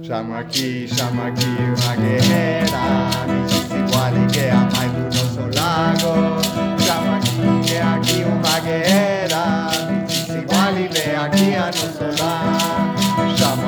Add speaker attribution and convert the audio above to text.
Speaker 1: chama aqui uma guerreira, me diz igual e que é a mãe do nosso lago. Chama aqui, que é aqui uma guerreira, me diz igual e vem aqui a nosso lar. Chama